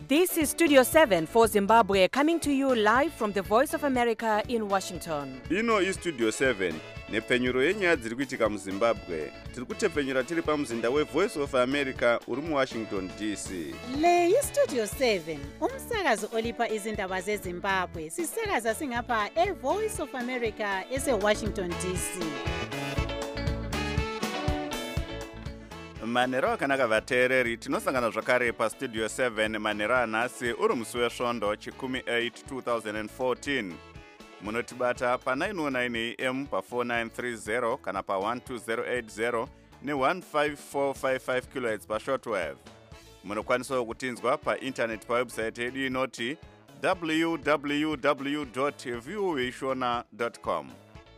This is Studio 7 for Zimbabwe, coming to you live from the Voice of America in Washington. Ino iStudio 7 nepfenyuro yenyaya dziri kuitika muZimbabwe. Tiri kutepfenyura tiri pamuzinda weVoice of America uri muWashington DC. Le iStudio 7 umsakazo olipa izindaba zeZimbabwe. Sisakaza singapha eVoice of America eseWashington DC. Manero akanaka vateereri, tinosangana zvakare paStudio 7 manero anhasi uri musi wesvondo chikumi 8 2014. Munotibata pa 909 AM pa 4930 kana pa 12080 ne15455 kHz pa shortwave. Munokwanisa kutinzwa pa internet pa website yedu inoti www.voashona.com.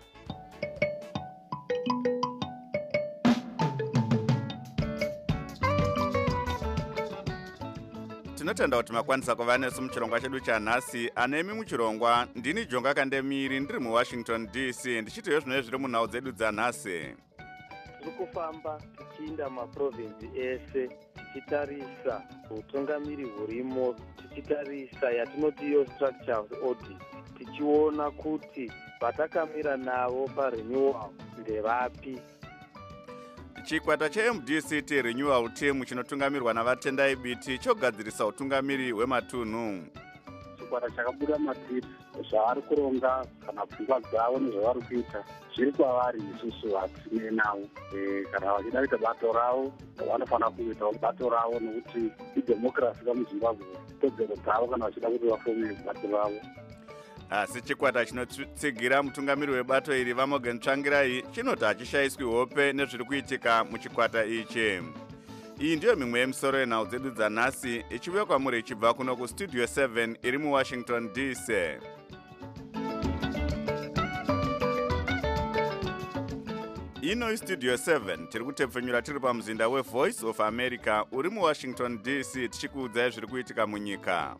Tinotenda kuti makwanisa kuva nesu muchirongwa chedu chanhasi. Anemi muchirongwa ndini Jonga Kandemiri ndiri muWashington DC ndichitiwo zvino zviri munhau dzedu dzanhasi. Tiri kufamba tichiinda maprovinsi ese tichitarisa utungamiri hurimo, tichitarisa yatinoti iyo structural audit, tichiona kuti vatakamira navo parenewal ndevapi. Chikwata cheMDCT Renewal Team chinotungamirwa navatendai biti chogadzirisa utungamiri hwematunhu. Chikwata chakabuda matips zvavari kuronga kana pfungwa dzavo nezvavari kuita zviri kwavari isusu vatisine navo. Kana vachida kuita bato ravo vanofanira kuitawo bato ravo nokuti idhemokirasi kamuZimbabwe kodzero dzavo kana vachida kuti vafome bato ravo. Asi chikwata chinotsigira mutungamiri webato iri Vamogen Tsvangirai chinoti hachishayiswi hope nezviri kuitika muchikwata ichi. Iyi ndiyo mimwe yemisoro yenhau dzedu dzanhasi ichiuya kwamuri ichibva kuno kuStudio 7 iri muWashington DC. Ino iStudio 7 tiri kutepfenyura tiri pamuzinda weVoice of America uri muWashington DC tichikuudzai zviri kuitika munyika.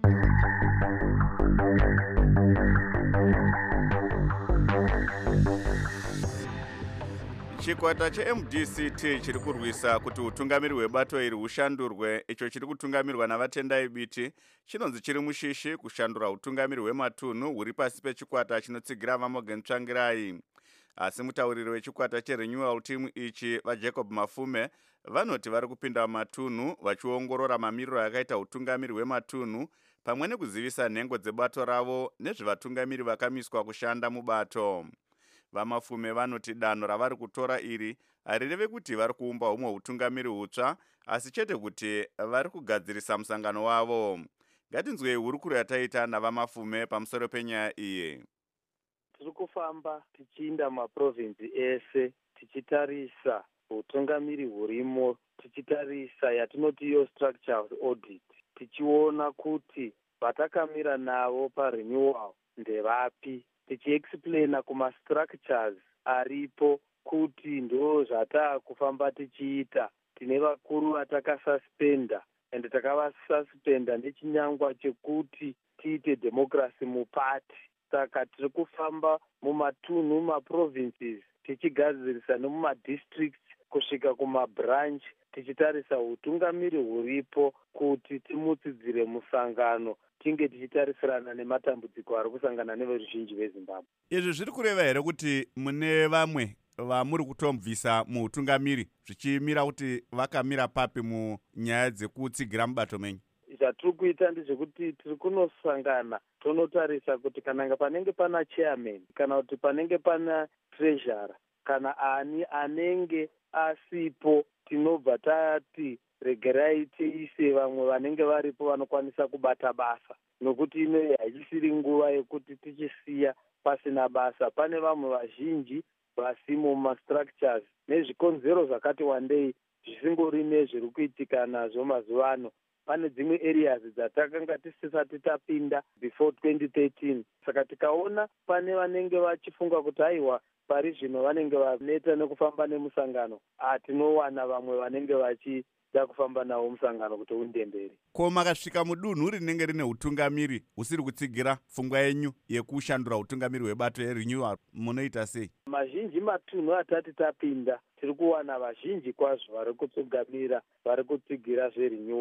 Chikwata cheMDCT chiri kurwisa kuti utungamiri hwebato iri hushandurwe, icho chiri kutungamirwa navatendai biti chinonzi chiri mushishi kushandura utungamiri hwematunhu huri pasi pechikwata chinotsigira Vamogen Tsvangirai. Asi mutauriri wechikwata cheRenewal Team ichi vaJacob Mafume vanoti vari kupinda matunhu vachiongorora mamiriro akaita utungamiri hwematunhu pamwe nekuzivisa nhengo dzebato ravo nezvevatungamiri vakamiswa kushanda mubato. Vamafume vanoti danho ravari kutora iri harireve kuti vari kuumba humwe utungamiri hutsva, asi chete kuti vari kugadzirisa musangano wavo. Ngatinzwei hurukuro yataita navamafume pamusoro penyaya iyi. Tiri kufamba tichiinda maprovinsi ese tichitarisa utungamiri hurimo, tichitarisa yatinoti iyo structural audit, tichiona kuti vatakamira navo parenewal ndevapi, tichiexplaina kumastructures aripo kuti ndo zvatakufamba tichiita. Tine vakuru vatakasuspenda ende takavasuspenda nechinyangwa chekuti tiite democracy mupati. Saka tiri kufamba mumatunhu maprovinces tichigadzirisa nemumadistricts kusvika kumabranch tichitarisa utungamiri huripo kuti timutsidzire musangano tinge tichitarisirana nematambudziko ari kusangana neveruzhinji veZimbabwe. Izvi zviri kureva here kuti mune vamwe vamuri kutobvisa muutungamiri zvichimira kuti vakamira papi munyaya dzekutsigira mubato menyu? Zvatiri kuita ndezvekuti tiri kunosangana tonotarisa kuti kana panenge pana chairman kana kuti panenge pana treasurer kana ani anenge asipo tinobva tati regerai tiise vamwe vanenge varipo vanokwanisa kubata basa, nokuti ino haichisiri nguva yekuti tichisiya pasina basa. Pane vamwe vazhinji vasimo mumastructures nezvikonzero zvakati wandei zvisingori nezviri kuitika nazvo mazuva ano. Pane dzimwe areas dzatakanga tisisati tapinda before 2013. Saka tikaona pane vanenge vachifunga kuti haiwa pari zvino vanenge vaneta nekufamba nemusangano, tinowana vamwe vanenge vachida kufamba nawo musangano kuti undemberi. Ko makasvika mudunhu rinenge rine utungamiri husiri kutsigira pfungwa yenyu yekushandura utungamiri hwebato yeRenewal, munoita sei? Mazhinji matunhu atati tapinda tiri kuwana vazhinji kwazvo vari kutsungamira, vari kutsigira zveRenewal.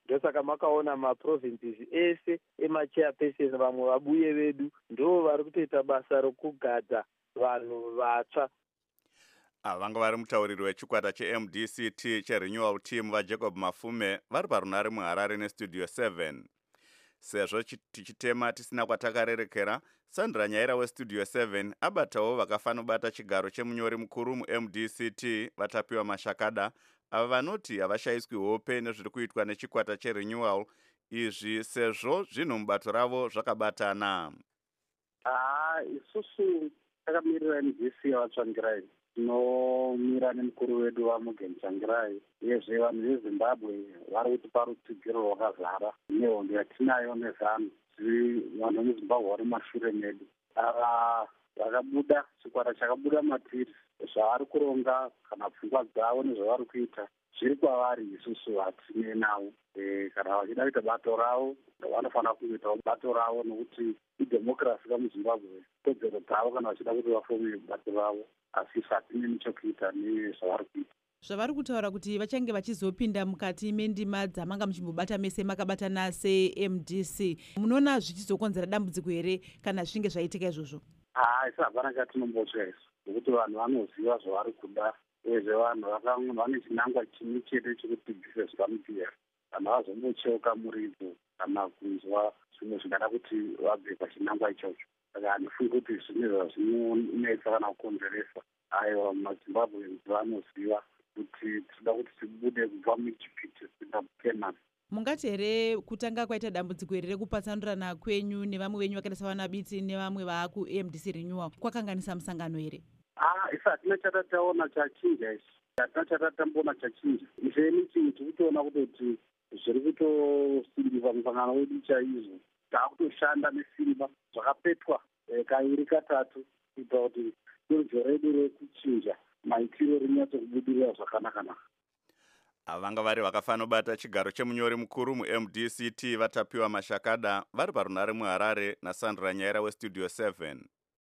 ndosaka makaona maprovinces ese emachairpersons vamwe vabuye vedu ndo vari kutoita basa rokugadha vanhu vatsva. Vanga vari mutauriri wechikwata cheMDCT cherenewal team vaJacob Mafume vari parunare muHarare nestudio 7. Sezvo tichitema tisina kwatakarerekera, Sandra Nyaira westudio 7 abatawo vakafanobata chigaro chemunyori mukuru muMDCT vatapiwa Mashakada, ava vanoti havashayiswi hope nezviri kuitwa nechikwata cherenewal, izvi sezvo zvinhu mubato ravo zvakabatana. Isusu takamirira MDC yavatsvangirai, tinomira nemukuru wedu waMugen Tsvangirai, uyezve vanhu veZimbabwe vari kuti parutsigiro rwakazara nehondo yatinayo nezano, vanhu veZimbabwe vari mashure medu. Ava vakabuda, chikwata chakabuda matiri, zvavari kuronga kana pfungwa dzavo nezvavari kuita zviri kwavari isusu hatine navo. Kana vachida kuita bato ravo vanofanira kuitawo bato ravo, nokuti idhemokirasi kamuZimbabwe kodzero dzavo kana vachida kuti vafome bato ravo, asi hatine nechekuita nezvavari kuita. Zvavari kutaura kuti vachange vachizopinda mukati mendima dzamanga muchimbobata mese makabatana seMDC, munoona zvichizokonzera dambudziko here kana zvichinge zvaitika izvozvo? Isi hapana chatinombotya isu, nokuti vanhu vanoziva zvavari kuda, uyezve vanhu vane chinangwa chimwe chete chekuti business vanopira. Vanhu havazombocheuka muridzo kana kunzwa zvimwe zvingada kuti vabve pachinangwa ichocho. Saka handifungi kuti zvine zvinonetsa kana kukonzeresa. Aiwa, maZimbabweans vanoziva kuti tinoda kuti tibude kubva muchipiti kuenda kuKenani. Mungati here kutanga kwaita dambudziko here rekupatsanurana kwenyu nevamwe venyu vakaita savana Biti nevamwe vakuMDC renewal kwakanganisa musangano here? Isi hatina chatataona chachinja, isi hatina chatatamboona chachinja. Ifeni chinhu tiri kutoona kutoti zviri kutosimbisa musangano wedu chaizvo. Taakutoshanda nesimba zvakapetwa kairi katatu kuita kuti urwo redu rekuchinja maitiro rinyatsokubudirira zvakanaka-naka. Vanga vari vakafanobata chigaro chemunyori mukuru muMDCT vatapiwa Mashakada vari parunare muHarare naSandra Nyaira westudio 7.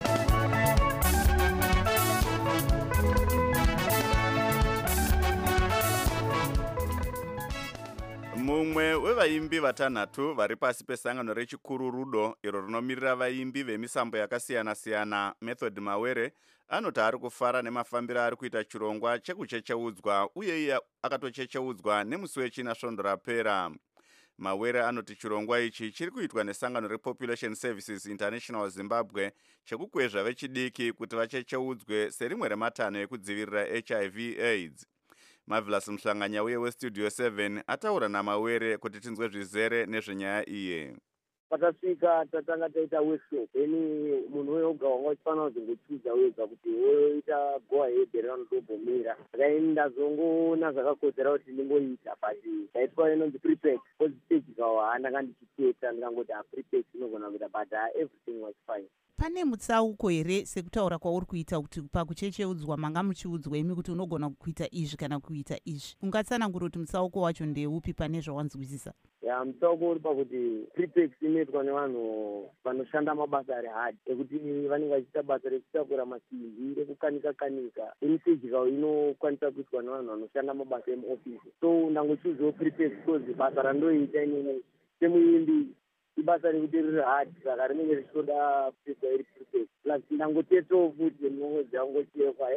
Mumwe wevaimbi vatanhatu vari pasi pesangano rechikuru Rudo iro rinomirira vaimbi vemisambo yakasiyana-siyana, Method Mawere, anoti ari kufara nemafambiro ari kuita chirongwa chekuchecheudzwa, uye iye akatochecheudzwa nemusi wechina svondo rapera. Mawere anoti chirongwa ichi chiri kuitwa nesangano rePopulation Services International Zimbabwe chekukwezva vechidiki kuti vachecheudzwe serimwe rematanho ekudzivirira HIV AIDS. Marvelous Mhlanganya uye westudio 7 ataura naMawere kuti tinzwe zvizere nezvenyaya iye. Patasvika tatanga taita workshop, eni munhu weoga wanga uchifanira kuzongochudza wega kuti woita go ahead raunotobvumira. Saka ini ndazongoona zvakakodzera kuti ndingoita, but ndaitwa inonzi prepex stage kawa ndanga ndichiteta ndikangoti prepex inogona kuita, but everything was fine. Pane mutsauko here sekutaura kwauri kuita kuti pakuchecheudzwa manga muchiudzwa imi kuti unogona kuita izvi kana kuita izvi? Ungatsanangura kuti mutsauko wacho ndeupi pane zvawanzwisisa? Mutsauko uri pakuti prepex inoitwa nevanhu vanoshanda mabasa ari hard ekuti vanenge vachiita basa rekutakura masimbi, rekukanika-kanika. Inisejikawo inokwanisa kuitwa nevanhu vanoshanda mabasa emuofisi. So ndangochudzawo prepex because basa randoita inini semuimbi ibasa rekuti riri hard, saka rinenge richitoda kupfekwa iri prepex. Plus ndangotetsawo futi nemumwedzi wangochekwa.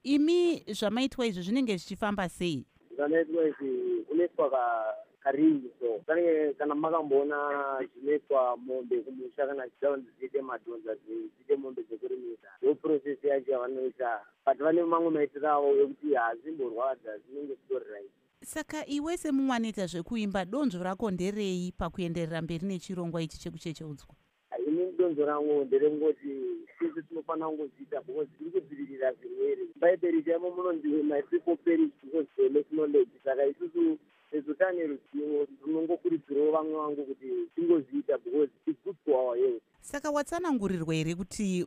Imi zvamaitwa izvi zvinenge zvichifamba sei? Zvanoitwa izvi kunoitwa karingi, so kana makamboona zvinoitwa mombe kumusha kana zvichaundi zviite madhonza zviite mombe dzekurimisa, ndo process yacho yavanoita, but vane mamwe maitiro avo ekuti hazimborwadza, zvinenge zvitori right. Saka iwe semumwe anoita zvekuimba, donzvo rako nderei pakuenderera mberi nechirongwa ichi chekuchecheudzwa? Ini donzvo rangu nderengoti sisi tinofanira kungozviita because zviri kudzivirira zvirwere. Bhaibheri chaimo munonzi my people perish because they lack knowledge. Saka isusu nezutane ruzivo runongokurudzirawo vamwe vangu kuti tingozviita because it's good for our health. Saka watsanangurirwa here kuti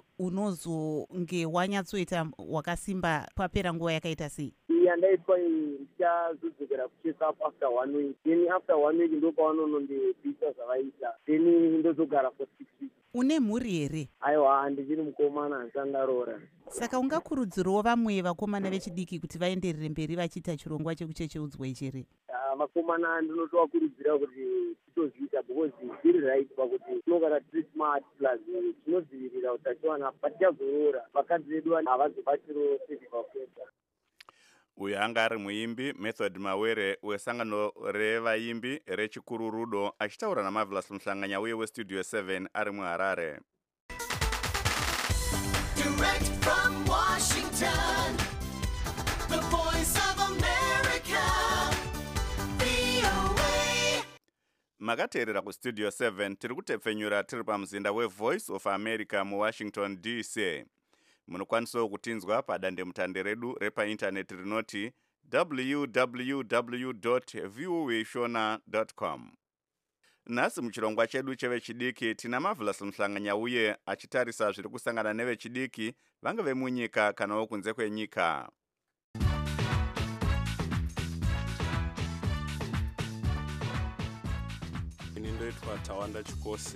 unozonge wanyatsoita wakasimba papera nguva yakaita sei? Yandaitwa ndichazodzokera kucheck up after 1 week. Then after 1 week ndo pavanonondibvisa zvavaita. Then ndozogara for 6 weeks. Une mhuri here? Aiwa, ndichiri mukomana handisandaroora. Saka ungakurudzirawo vamwe vakomana vechidiki kuti vaenderere mberi vachiita chirongwa chekuchecheudzwa ichi here? vakomana ndinotovakurudzira kuti titozviita because zviri right pakuti tinogara tiri smart plus tinodzivirira utachiwana patichazoroora vakadzi vedu havazobatiro cervical cancer. Uyu anga ari muimbi Method Mawere wesangano revaimbi rechikuru Rudo achitaura naMarvelous Muhlanganya uye weStudio 7 ari muHarare. Direct from Washington, the voice of America, VOA. Makateerera kuStudio 7 tiri kutepfenyura tiri pamuzinda weVoice of America muWashington DC. Munokwanisawo kutinzwa padandemutande redu repaindaneti rinoti www.voashona.com. Nhasi muchirongwa chedu chevechidiki tina Marvelous Muhlanganya uye achitarisa zviri kusangana nevechidiki vange vemunyika kanawo kunze kwenyika. Ndoitwa Tawanda Chikosi,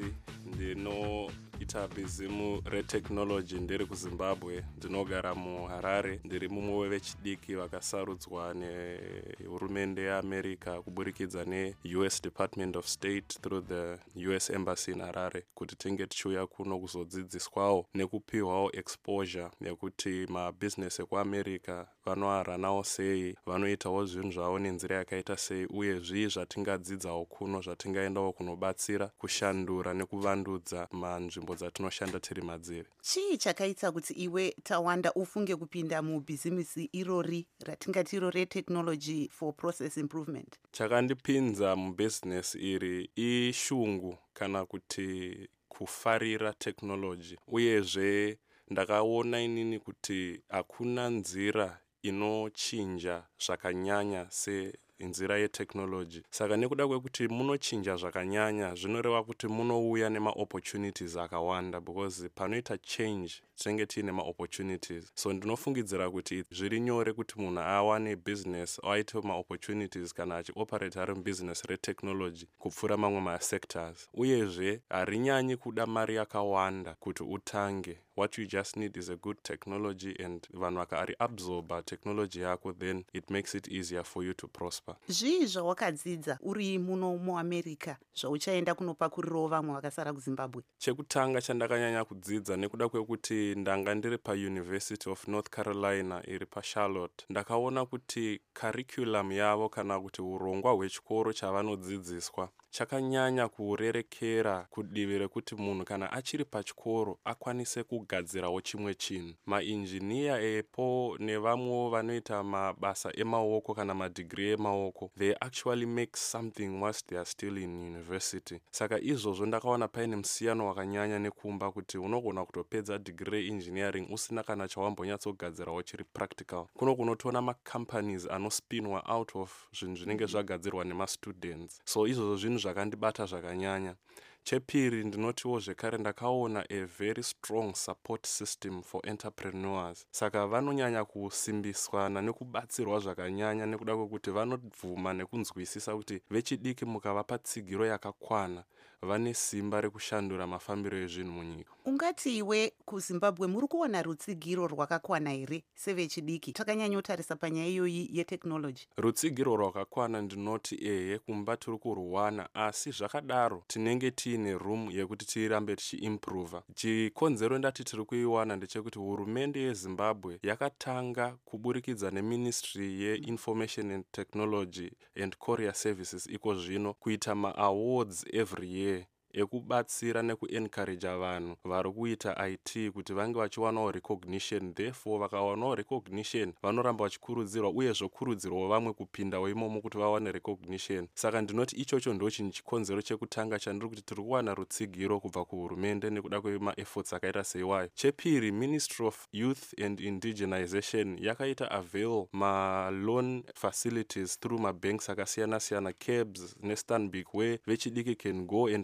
ndinoita bhizimu reteknoloji ndiri kuZimbabwe, ndinogara muHarare, ndiri mumwe wevechidiki vakasarudzwa nehurumende yeAmerica kuburikidza neUS Department of State through the US Embassy in Harare kuti tinge tichiuya kuno kuzodzidziswawo nekupiwawo exposure yekuti mabhizinesi ekuAmerica vanoaranawo sei, vanoitawo zvinhu zvavo nenzira yakaita sei, uye zvii zvatingadzidzawo kuno zvatingaendawo kunobatsira kushandura nekuvandudza manzvimbo dzatinoshanda tiri madziri. Chii chakaita kuti iwe Tawanda ufunge kupinda mubhizimisi irori ratingati iro retechnology for process improvement? Chakandipinza mubhizinesi iri ishungu kana kuti kufarira technology, uyezve ndakaona inini kuti hakuna nzira inochinja zvakanyanya senzira yeteknoloji. Saka nekuda kwekuti munochinja zvakanyanya zvinoreva kuti munouya nema-opportunities akawanda, because panoita change tinenge tiine ma-opportunities. So ndinofungidzira kuti zviri nyore kuti munhu awane business aite ma-opportunities kana achioperate ari mubusiness reteknoloji kupfuura mamwe ma-sectors. Uyezve harinyanyi kuda mari yakawanda kuti utange. What you just need is a good technology, and vanhu vakari-absorba technology yako, then it makes it easier for you to prosper. Zvii zvawakadzidza uri muno muAmerica zvauchaenda kunopakurirawo vamwe vakasara kuZimbabwe? Chekutanga chandakanyanya kudzidza nekuda kwekuti ndanga ndiri paUniversity of North Carolina iri paCharlotte, ndakaona kuti curriculum yavo kana kuti urongwa hwechikoro chavanodzidziswa chakanyanya kurerekera kudivi rekuti munhu kana achiri pachikoro akwanise kugadzirawo chimwe chinhu. Mainjiniya epo nevamwewo vanoita mabasa emaoko kana madigiri emaoko, they actually make something whilst they are still in university. Saka izvozvo ndakaona paine musiyano wakanyanya nekumba kuti unogona kutopedza digiri reengineering usina kana chawambonyatsogadzirawo chiri practical. Kuno kunotoona macompanies anospinwa out of zvinhu zvinenge zvagadzirwa nemastudents. So izvozvo zvinhu zvakandibata zvakanyanya. Chepiri ndinotiwo zvekare ndakaona a very strong support system for entrepreneurs. Saka vanonyanya kusimbiswana nekubatsirwa zvakanyanya nekuda kwekuti vanobvuma nekunzwisisa kuti vechidiki mukavapa tsigiro yakakwana vane simba rekushandura mafambiro ezvinhu munyika. Ungati iwe kuZimbabwe muri kuona rutsigiro rwakakwana here sevechidiki? Takanyanyotarisa panyaya iyoyi yeteknoloji. Rutsigiro rwakakwana ndinoti ehe, kumba tiri kurwana, asi zvakadaro tinenge tiine room yekuti tirambe tichiimprova. Chikonzero ndati tiri kuiwana ndechekuti hurumende yeZimbabwe yakatanga kuburikidza neMinistry yeInformation and Technology and Courier Services iko zvino kuita ma-awards every year ekubatsira nekuencourage vanhu vari kuita IT kuti vange vachiwanawo recognition. Therefore vakawanawo recognition vanoramba vachikurudzirwa, uye zvokurudzirwa vamwe kupindawo imomo kuti vawane recognition. Saka ndinoti ichocho ndo chinhu chikonzero chekutanga chandiri kuti tiri kuwana rutsigiro kubva kuhurumende nekuda kwema-efforts akaita seiwayo. Chepiri, Ministry of Youth and Indigenization yakaita avail ma-loan facilities through mabanks akasiyana-siyana, CABS neStanbic, where vechidiki can go and submit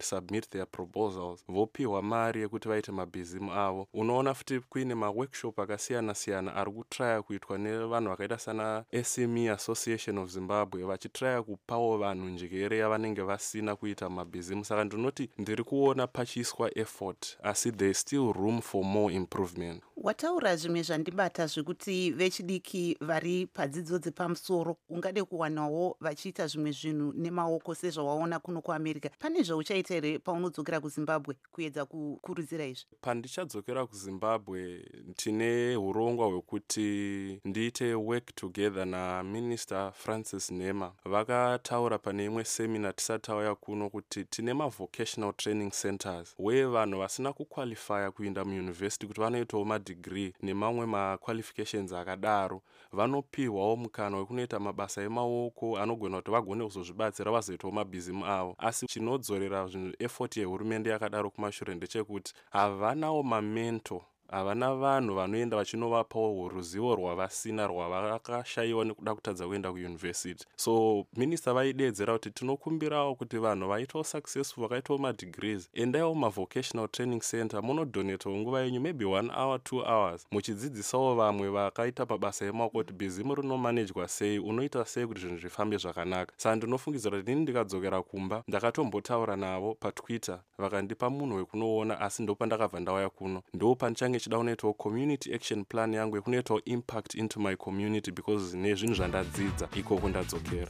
submit their proposals vopiwa mari yekuti vaite mabhizimu avo. Unoona futi kuine maworkshop akasiyana-siyana ari kutraya kuitwa nevanhu vakaita sana SME Association of Zimbabwe vachitraya kupawo vanhu njekere yavanenge vasina kuita mabhizimu. Saka ndinoti ndiri kuona pachiiswa effort asi there is still room for more improvement. Wataura zvimwe zvandibata zvekuti vechidiki vari padzidzo dzepamusoro ungade kuwanawo vachiita zvimwe zvinhu nemaoko sezvawaona kuno kuAmerica. Pane zvauchaita here paunodzokera kuZimbabwe kuedza kukurudzira izvi? Pandichadzokera kuZimbabwe tine urongwa hwekuti ndiite work together naMinister Francis Nhema. Vakataura pane imwe seminar tisati tauya kuno kuti tine vocational training centers where vanhu vasina kuqualifya kuinda muuniversity kuti vanoitawo madegree nemamwe maqualifications akadaro vanopiwawo mukana wekunoita mabasa emaoko anogona kuti vagone kuzozvibatsira vazoitawo mabhizimu avo. Asi chinodzorera zvinhu effort yehurumende yakadaro kumashure ndechekuti havanawo mamento, havana vanhu vanoenda vachinovapawo ruzivo rwavasina rwavakashayiwa nekuda kutadza kuenda kuuniversity. So minista vaidedzera kuti tinokumbirawo kuti vanhu vaitawo successful vakaitawo madegrees endaiwo mavocational training center munodonetawo nguva yenyu maybe 1 hour 2 hours muchidzidzisawo vamwe vakaita mabasa emaoko kuti bhizimu rinomanejwa sei, unoita sei kuti zvinhu zvifambe zvakanaka. Saka ndinofungidzira kuti ini ndikadzokera kumba ndakatombotaura navo patwitter vakandipa munhu wekunoona, asi ndopandakabva ndauya kuno ndopanichange chida unoitawo community action plan yangu yekunoitawo impact into my community because nezvinhu zvandadzidza ikoko ndadzokera.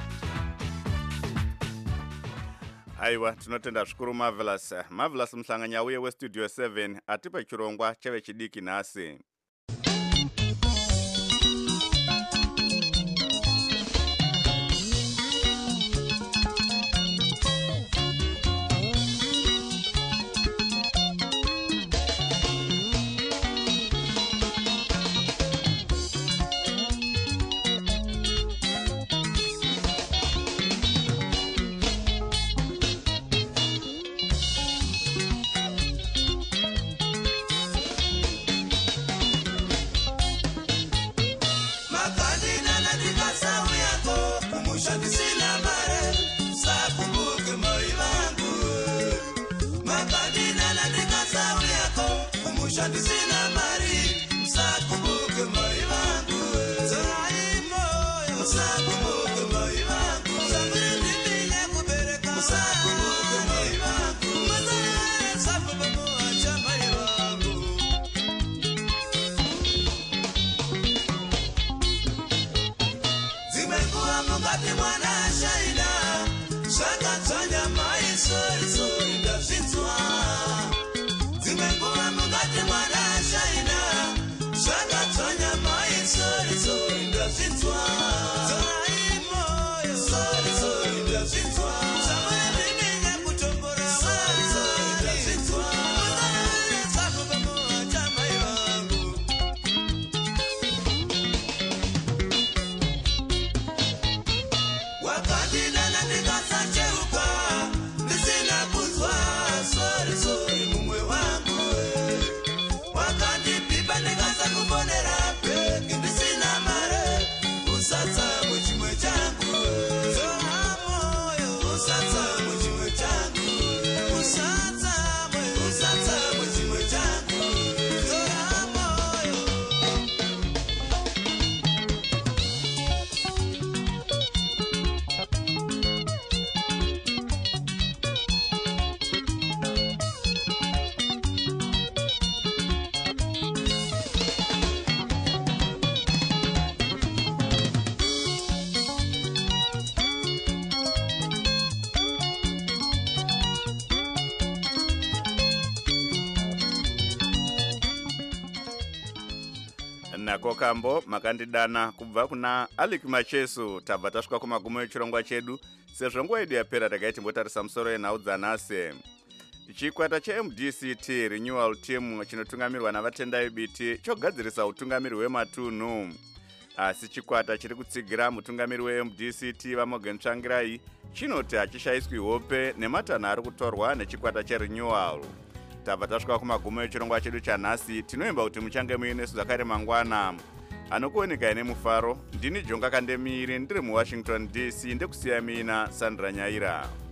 Aiwa, tinotenda zvikuru Marvelous. Marvelous muhlanganya uye westudio 7 atipa chirongwa chevechidiki nhasi. Nako kambo makandidana kubva kuna Alec Macheso. Tabva tasvika kumagumo echirongwa chedu. Sezvo nguva yedu yapera takaiti mbotarisa musoro yenhau dzanhasi. Chikwata cheMDCT Renewal Team chinotungamirwa navatendai biti chogadzirisa utungamiri hwematunhu. Asi chikwata chiri kutsigira mutungamiri weMDCT vaMorgan Tsvangirai chinoti hachishayiswi hope nematanho ari kutorwa nechikwata cheRenewal. Tabva tasvika kumagumo echirongwa chedu chanhasi. Tinoimba kuti muchange muinesu zvakare mangwana. Anokuoneka ine mufaro. Ndini Jonga Kandemiri ndiri muWashington DC ndekusiya mina Sandra Nyaira.